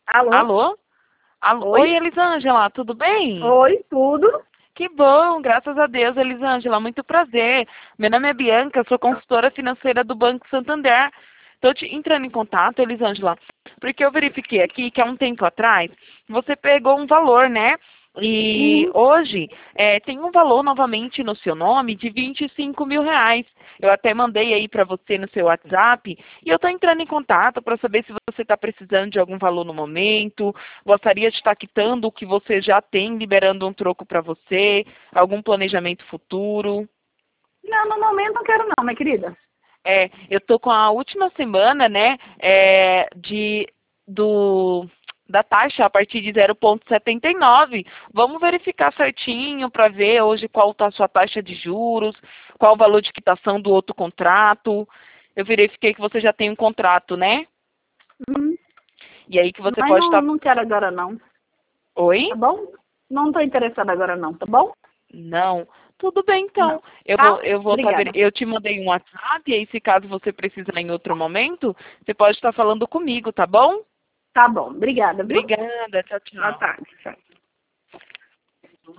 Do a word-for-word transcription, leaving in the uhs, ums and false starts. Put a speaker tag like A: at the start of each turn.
A: Alô?
B: Alô? Alô?
A: Oi?
B: Oi, Elisângela, tudo bem?
A: Oi, tudo?
B: Que bom, graças a Deus, Elisângela, muito prazer. Meu nome é Bianca, sou consultora financeira do Banco Santander. Estou te entrando em contato, Elisângela, porque eu verifiquei aqui que há um tempo atrás você pegou um valor, né? E
A: Uhum.
B: hoje é, tem um valor novamente no seu nome de vinte e cinco mil reais. Eu até mandei aí para você no seu WhatsApp e eu estou entrando em contato para saber se você está precisando de algum valor no momento, gostaria de estar quitando o que você já tem, liberando um troco para você, algum planejamento futuro.
A: Não, no momento não quero não, minha querida.
B: É, eu tô com a última semana, né, é, de, do, da taxa a partir de zero vírgula setenta e nove. Vamos verificar certinho para ver hoje qual está a sua taxa de juros, qual o valor de quitação do outro contrato. Eu verifiquei que você já tem um contrato, né?
A: Uhum.
B: E aí que você
A: Mas
B: pode
A: não,
B: estar...
A: não quero agora não,
B: Oi?
A: tá bom? Não estou interessada agora não, tá bom?
B: Não. Tudo bem,
A: Não.
B: então. Eu vou,
A: Tá?
B: eu vou tá, ver-
A: Obrigada.
B: eu te mandei um WhatsApp, e aí se caso você precisar em outro momento, você pode estar falando comigo, tá bom?
A: Tá bom, obrigada, viu?
B: Obrigada. Tchau,
A: Boa
B: tchau.
A: tarde, tchau.